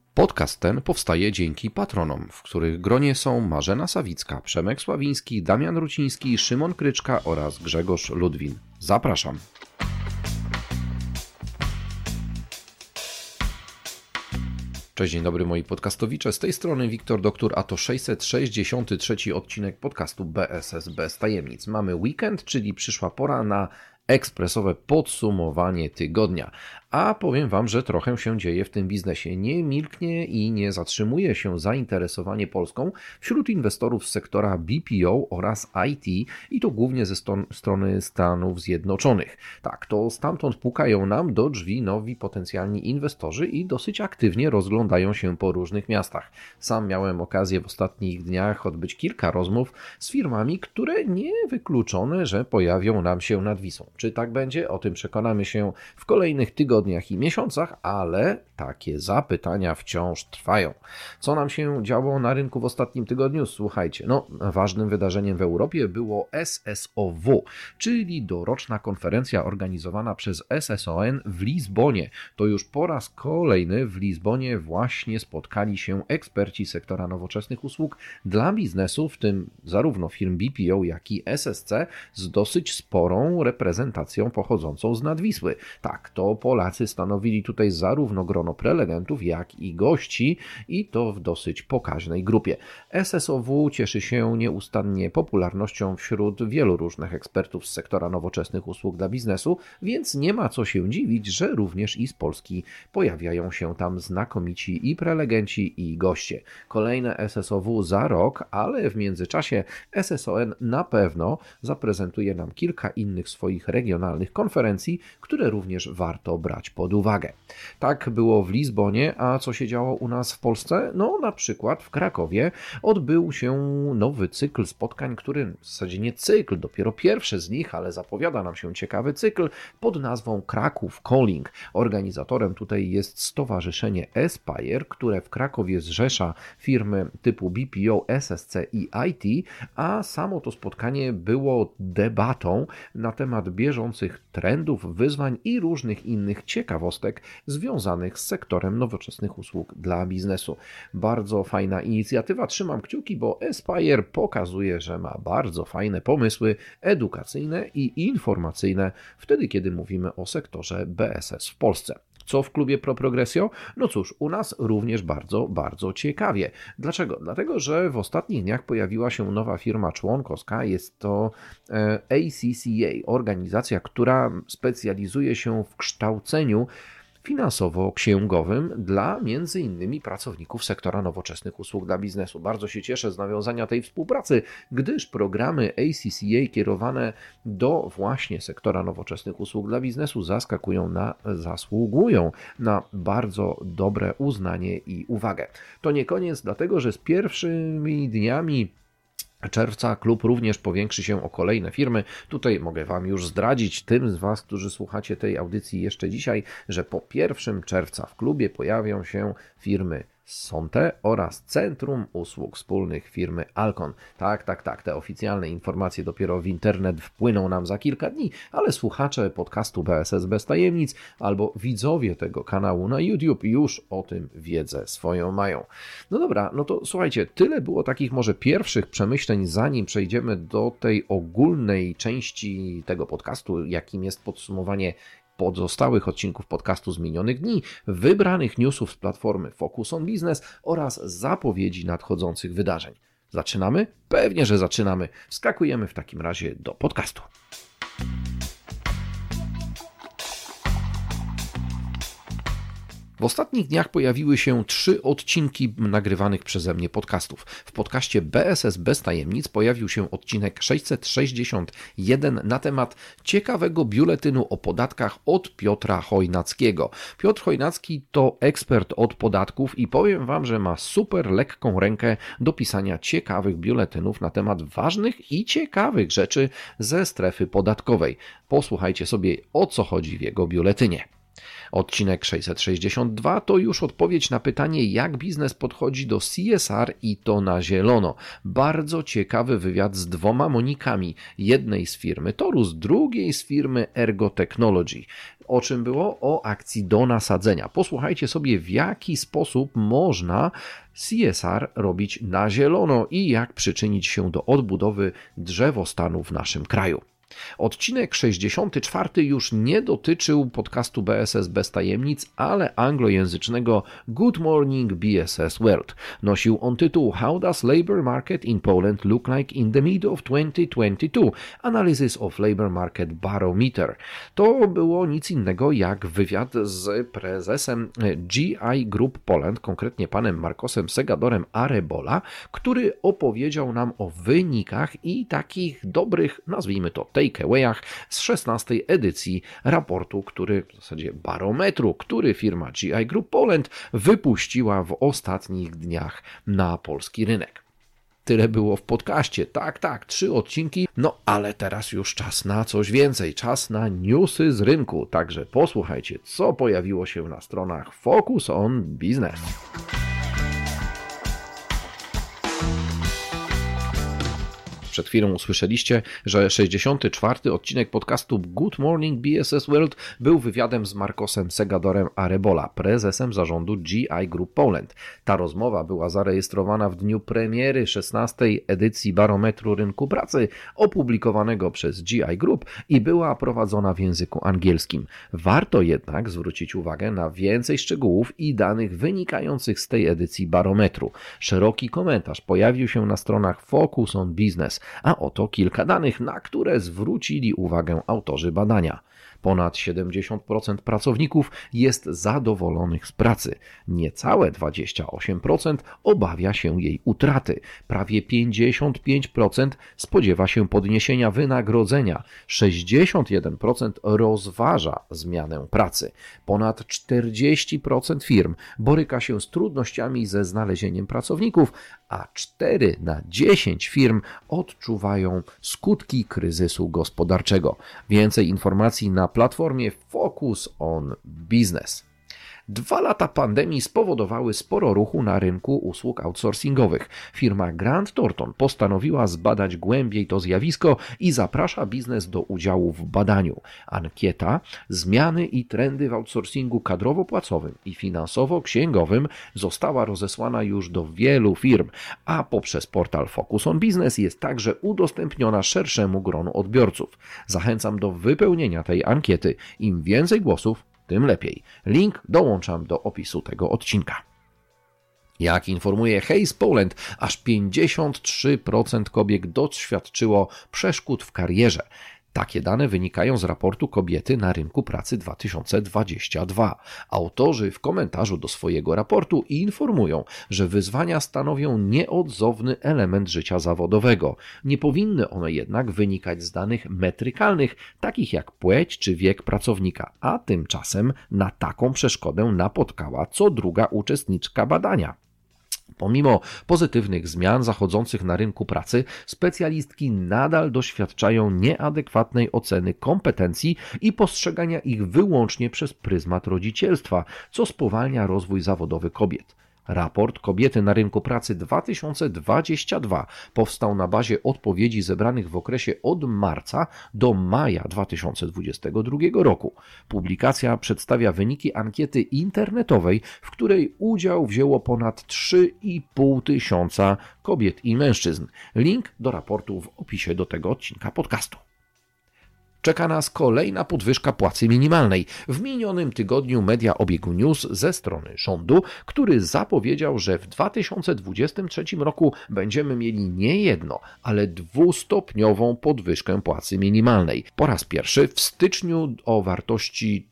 Podcast ten powstaje dzięki patronom, w których gronie są Marzena Sawicka, Przemek Sławiński, Damian Ruciński, Szymon Kryczka oraz Grzegorz Ludwin. Zapraszam. Cześć, dzień dobry moi podcastowicze, z tej strony Wiktor Doktor, a to 663 odcinek podcastu BSS bez tajemnic. Mamy weekend, czyli przyszła pora na ekspresowe podsumowanie tygodnia. A powiem Wam, że trochę się dzieje w tym biznesie. Nie milknie i nie zatrzymuje się zainteresowanie Polską wśród inwestorów z sektora BPO oraz IT i to głównie ze strony Stanów Zjednoczonych. Tak, to stamtąd pukają nam do drzwi nowi potencjalni inwestorzy i dosyć aktywnie rozglądają się po różnych miastach. Sam miałem okazję w ostatnich dniach odbyć kilka rozmów z firmami, które niewykluczone, że pojawią nam się nad Wisłą. Czy tak będzie? O tym przekonamy się w kolejnych tygodniach i miesiącach, ale takie zapytania wciąż trwają. Co nam się działo na rynku w ostatnim tygodniu? Słuchajcie, ważnym wydarzeniem w Europie było SSOW, czyli doroczna konferencja organizowana przez SSON w Lizbonie. To już po raz kolejny w Lizbonie właśnie spotkali się eksperci sektora nowoczesnych usług dla biznesu, w tym zarówno firm BPO, jak i SSC z dosyć sporą reprezentacją pochodzącą z Nadwisły. Tak, to Polacy stanowili tutaj zarówno grono prelegentów, jak i gości i to w dosyć pokaźnej grupie. SSOW cieszy się nieustannie popularnością wśród wielu różnych ekspertów z sektora nowoczesnych usług dla biznesu, więc nie ma co się dziwić, że również i z Polski pojawiają się tam znakomici i prelegenci, i goście. Kolejne SSOW za rok, ale w międzyczasie SSON na pewno zaprezentuje nam kilka innych swoich regionalnych konferencji, które również warto brać pod uwagę. Tak było w Lizbonie, a co się działo u nas w Polsce? Na przykład w Krakowie odbył się nowy cykl spotkań, który w zasadzie nie cykl, dopiero pierwszy z nich, ale zapowiada nam się ciekawy cykl pod nazwą Kraków Calling. Organizatorem tutaj jest Stowarzyszenie Aspire, które w Krakowie zrzesza firmy typu BPO, SSC i IT, a samo to spotkanie było debatą na temat bieżących trendów, wyzwań i różnych innych ciekawostek związanych z sektorem nowoczesnych usług dla biznesu. Bardzo fajna inicjatywa, trzymam kciuki, bo Aspire pokazuje, że ma bardzo fajne pomysły edukacyjne i informacyjne wtedy, kiedy mówimy o sektorze BSS w Polsce. Co w klubie Pro Progressio? Cóż, u nas również bardzo, bardzo ciekawie. Dlaczego? Dlatego, że w ostatnich dniach pojawiła się nowa firma członkowska, jest to ACCA, organizacja, która specjalizuje się w kształceniu finansowo-księgowym dla m.in. pracowników sektora nowoczesnych usług dla biznesu. Bardzo się cieszę z nawiązania tej współpracy, gdyż programy ACCA kierowane do właśnie sektora nowoczesnych usług dla biznesu zasługują na bardzo dobre uznanie i uwagę. To nie koniec, dlatego że z pierwszymi dniami czerwca klub również powiększy się o kolejne firmy. Tutaj mogę Wam już zdradzić, tym z Was, którzy słuchacie tej audycji jeszcze dzisiaj, że po 1 czerwca w klubie pojawią się firmy Sonte oraz Centrum Usług Wspólnych firmy Alcon. Tak, te oficjalne informacje dopiero w internet wpłyną nam za kilka dni, ale słuchacze podcastu BSS bez tajemnic albo widzowie tego kanału na YouTube już o tym wiedzę swoją mają. Dobra, to słuchajcie, tyle było takich może pierwszych przemyśleń, zanim przejdziemy do tej ogólnej części tego podcastu, jakim jest podsumowanie pozostałych odcinków podcastu z minionych dni, wybranych newsów z platformy Focus on Business oraz zapowiedzi nadchodzących wydarzeń. Zaczynamy? Pewnie, że zaczynamy. Wskakujemy w takim razie do podcastu. W ostatnich dniach pojawiły się 3 odcinki nagrywanych przeze mnie podcastów. W podcaście BSS bez tajemnic pojawił się odcinek 661 na temat ciekawego biuletynu o podatkach od Piotra Chojnackiego. Piotr Chojnacki to ekspert od podatków i powiem Wam, że ma super lekką rękę do pisania ciekawych biuletynów na temat ważnych i ciekawych rzeczy ze strefy podatkowej. Posłuchajcie sobie, o co chodzi w jego biuletynie. Odcinek 662 to już odpowiedź na pytanie, jak biznes podchodzi do CSR i to na zielono. Bardzo ciekawy wywiad z dwoma Monikami, jednej z firmy Torus, drugiej z firmy Ergo Technology. O czym było? O akcji do nasadzenia. Posłuchajcie sobie, w jaki sposób można CSR robić na zielono i jak przyczynić się do odbudowy drzewostanu w naszym kraju. Odcinek 64 już nie dotyczył podcastu BSS bez tajemnic, ale anglojęzycznego Good Morning BSS World. Nosił on tytuł How does labor market in Poland look like in the middle of 2022? Analysis of Labor Market Barometer. To było nic innego jak wywiad z prezesem GI Group Poland, konkretnie panem Marcosem Segadorem Arebola, który opowiedział nam o wynikach i takich dobrych, nazwijmy to takeawayach z 16. edycji raportu, w zasadzie barometru, który firma GI Group Poland wypuściła w ostatnich dniach na polski rynek. Tyle było w podcaście. Tak, 3 odcinki, no ale teraz już czas na coś więcej, czas na newsy z rynku. Także posłuchajcie, co pojawiło się na stronach Focus on Business. Przed chwilą usłyszeliście, że 64. odcinek podcastu Good Morning BSS World był wywiadem z Marcosem Segadorem Arebola, prezesem zarządu GI Group Poland. Ta rozmowa była zarejestrowana w dniu premiery 16. edycji Barometru Rynku Pracy opublikowanego przez GI Group i była prowadzona w języku angielskim. Warto jednak zwrócić uwagę na więcej szczegółów i danych wynikających z tej edycji barometru. Szeroki komentarz pojawił się na stronach Focus on Business, a oto kilka danych, na które zwrócili uwagę autorzy badania. Ponad 70% pracowników jest zadowolonych z pracy. Niecałe 28% obawia się jej utraty. Prawie 55% spodziewa się podniesienia wynagrodzenia. 61% rozważa zmianę pracy. Ponad 40% firm boryka się z trudnościami ze znalezieniem pracowników, a 4 na 10 firm odczuwają skutki kryzysu gospodarczego. Więcej informacji na platformie Focus on Business. 2 lata pandemii spowodowały sporo ruchu na rynku usług outsourcingowych. Firma Grant Thornton postanowiła zbadać głębiej to zjawisko i zaprasza biznes do udziału w badaniu. Ankieta Zmiany i trendy w outsourcingu kadrowo-płacowym i finansowo-księgowym została rozesłana już do wielu firm, a poprzez portal Focus on Business jest także udostępniona szerszemu gronu odbiorców. Zachęcam do wypełnienia tej ankiety. Im więcej głosów, tym lepiej. Link dołączam do opisu tego odcinka. Jak informuje Hays Poland, aż 53% kobiet doświadczyło przeszkód w karierze. Takie dane wynikają z raportu Kobiety na rynku pracy 2022. Autorzy w komentarzu do swojego raportu informują, że wyzwania stanowią nieodzowny element życia zawodowego. Nie powinny one jednak wynikać z danych metrykalnych, takich jak płeć czy wiek pracownika, a tymczasem na taką przeszkodę napotkała co druga uczestniczka badania. Pomimo pozytywnych zmian zachodzących na rynku pracy, specjalistki nadal doświadczają nieadekwatnej oceny kompetencji i postrzegania ich wyłącznie przez pryzmat rodzicielstwa, co spowalnia rozwój zawodowy kobiet. Raport Kobiety na rynku pracy 2022 powstał na bazie odpowiedzi zebranych w okresie od marca do maja 2022 roku. Publikacja przedstawia wyniki ankiety internetowej, w której udział wzięło ponad 3,5 tysiąca kobiet i mężczyzn. Link do raportu w opisie do tego odcinka podcastu. Czeka nas kolejna podwyżka płacy minimalnej. W minionym tygodniu media obiegł news ze strony rządu, który zapowiedział, że w 2023 roku będziemy mieli nie jedno, ale 2-stopniową podwyżkę płacy minimalnej. Po raz pierwszy w styczniu o wartości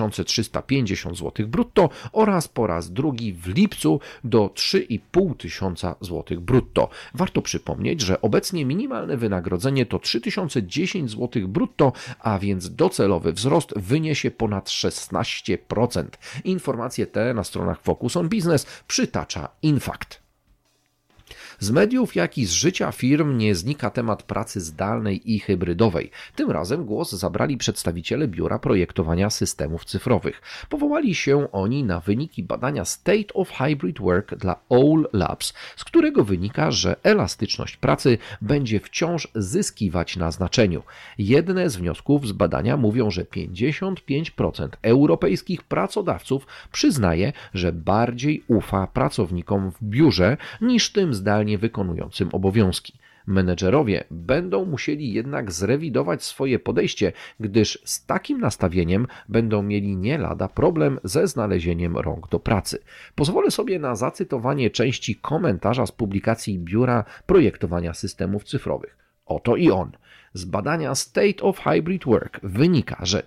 3350 zł brutto oraz po raz drugi w lipcu do 3500 zł brutto. Warto przypomnieć, że obecnie minimalne wynagrodzenie to 3010 zł brutto, a więc docelowy wzrost wyniesie ponad 16%. Informacje te na stronach Focus on Business przytacza Infact. Z mediów, jak i z życia firm nie znika temat pracy zdalnej i hybrydowej. Tym razem głos zabrali przedstawiciele Biura Projektowania Systemów Cyfrowych. Powołali się oni na wyniki badania State of Hybrid Work dla All Labs, z którego wynika, że elastyczność pracy będzie wciąż zyskiwać na znaczeniu. Jedne z wniosków z badania mówią, że 55% europejskich pracodawców przyznaje, że bardziej ufa pracownikom w biurze niż tym zdalnie wykonującym obowiązki. Menedżerowie będą musieli jednak zrewidować swoje podejście, gdyż z takim nastawieniem będą mieli nie lada problem ze znalezieniem rąk do pracy. Pozwolę sobie na zacytowanie części komentarza z publikacji Biura Projektowania Systemów Cyfrowych. Oto i on. Z badania State of Hybrid Work wynika, że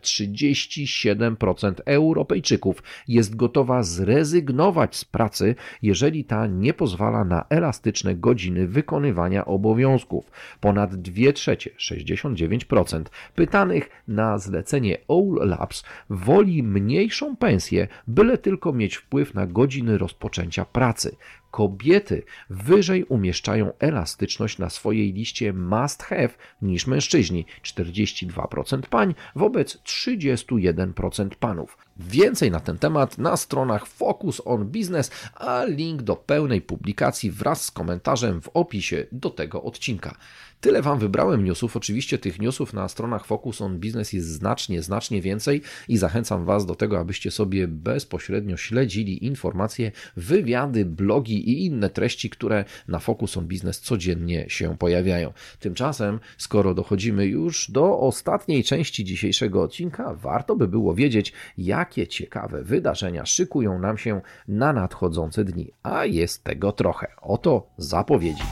37% Europejczyków jest gotowa zrezygnować z pracy, jeżeli ta nie pozwala na elastyczne godziny wykonywania obowiązków. Ponad 2/3, 69% pytanych na zlecenie All Labs woli mniejszą pensję, byle tylko mieć wpływ na godziny rozpoczęcia pracy. Kobiety wyżej umieszczają elastyczność na swojej liście must have niż mężczyźni, 42% pań wobec 31% panów. Więcej na ten temat na stronach Focus on Business, a link do pełnej publikacji wraz z komentarzem w opisie do tego odcinka. Tyle Wam wybrałem newsów. Oczywiście tych newsów na stronach Focus on Business jest znacznie więcej i zachęcam Was do tego, abyście sobie bezpośrednio śledzili informacje, wywiady, blogi i inne treści, które na Focus on Business codziennie się pojawiają. Tymczasem, skoro dochodzimy już do ostatniej części dzisiejszego odcinka, warto by było wiedzieć, jakie ciekawe wydarzenia szykują nam się na nadchodzące dni, a jest tego trochę. Oto zapowiedzi.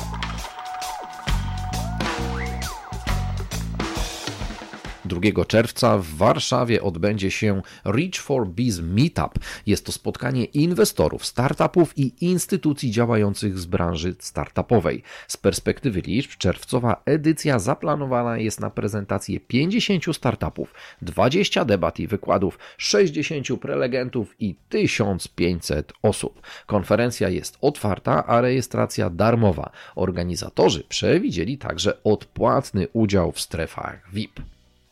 2 czerwca w Warszawie odbędzie się Reach for Biz Meetup. Jest to spotkanie inwestorów, startupów i instytucji działających z branży startupowej. Z perspektywy liczb czerwcowa edycja zaplanowana jest na prezentację 50 startupów, 20 debat i wykładów, 60 prelegentów i 1500 osób. Konferencja jest otwarta, a rejestracja darmowa. Organizatorzy przewidzieli także odpłatny udział w strefach VIP.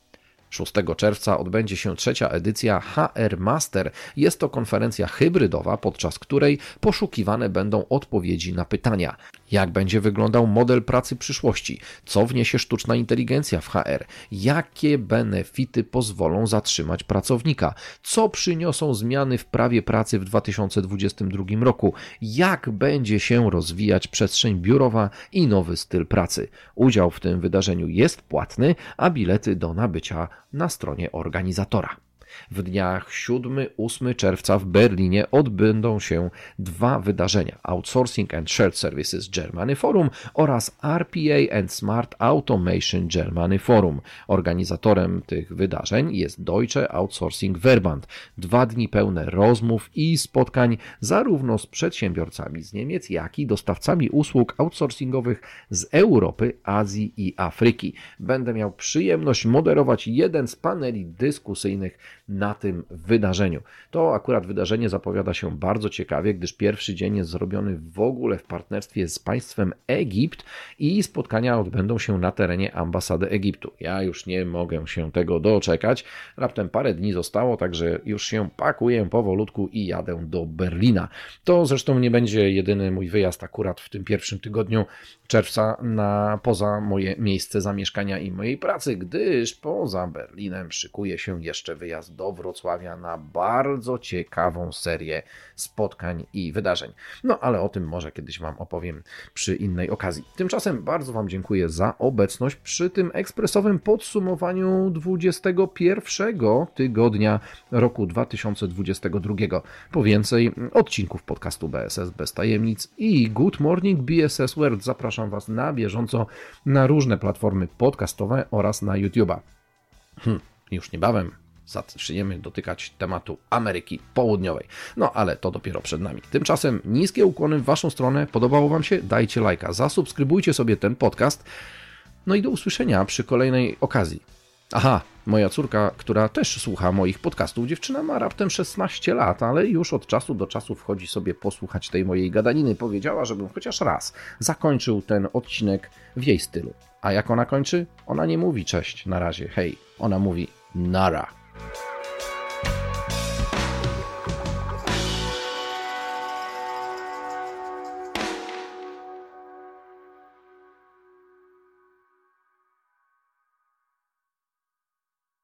6 czerwca odbędzie się 3. edycja HR Master. Jest to konferencja hybrydowa, podczas której poszukiwane będą odpowiedzi na pytania. Jak będzie wyglądał model pracy przyszłości? Co wniesie sztuczna inteligencja w HR? Jakie benefity pozwolą zatrzymać pracownika? Co przyniosą zmiany w prawie pracy w 2022 roku? Jak będzie się rozwijać przestrzeń biurowa i nowy styl pracy? Udział w tym wydarzeniu jest płatny, a bilety do nabycia na stronie organizatora. W dniach 7-8 czerwca w Berlinie odbędą się 2 wydarzenia: Outsourcing and Shared Services Germany Forum oraz RPA and Smart Automation Germany Forum. Organizatorem tych wydarzeń jest Deutsche Outsourcing Verband. 2 dni pełne rozmów i spotkań zarówno z przedsiębiorcami z Niemiec, jak i dostawcami usług outsourcingowych z Europy, Azji i Afryki. Będę miał przyjemność moderować jeden z paneli dyskusyjnych na tym wydarzeniu. To akurat wydarzenie zapowiada się bardzo ciekawie, gdyż pierwszy dzień jest zrobiony w ogóle w partnerstwie z państwem Egipt i spotkania odbędą się na terenie ambasady Egiptu. Ja już nie mogę się tego doczekać. Raptem parę dni zostało, także już się pakuję powolutku i jadę do Berlina. To zresztą nie będzie jedyny mój wyjazd akurat w tym pierwszym tygodniu czerwca poza moje miejsce zamieszkania i mojej pracy, gdyż poza Berlinem szykuje się jeszcze wyjazd do Wrocławia na bardzo ciekawą serię spotkań i wydarzeń. No ale o tym może kiedyś Wam opowiem przy innej okazji. Tymczasem bardzo Wam dziękuję za obecność przy tym ekspresowym podsumowaniu 21 tygodnia roku 2022. Po więcej odcinków podcastu BSS Bez Tajemnic i Good Morning BSS World zapraszam Was na bieżąco na różne platformy podcastowe oraz na YouTube'a. Już niebawem zaczniemy dotykać tematu Ameryki Południowej. No ale to dopiero przed nami. Tymczasem niskie ukłony w Waszą stronę. Podobało Wam się? Dajcie lajka. Zasubskrybujcie sobie ten podcast. No i do usłyszenia przy kolejnej okazji. Aha, moja córka, która też słucha moich podcastów, dziewczyna ma raptem 16 lat, ale już od czasu do czasu wchodzi sobie posłuchać tej mojej gadaniny. Powiedziała, żebym chociaż raz zakończył ten odcinek w jej stylu. A jak ona kończy? Ona nie mówi cześć, na razie, hej. Ona mówi nara.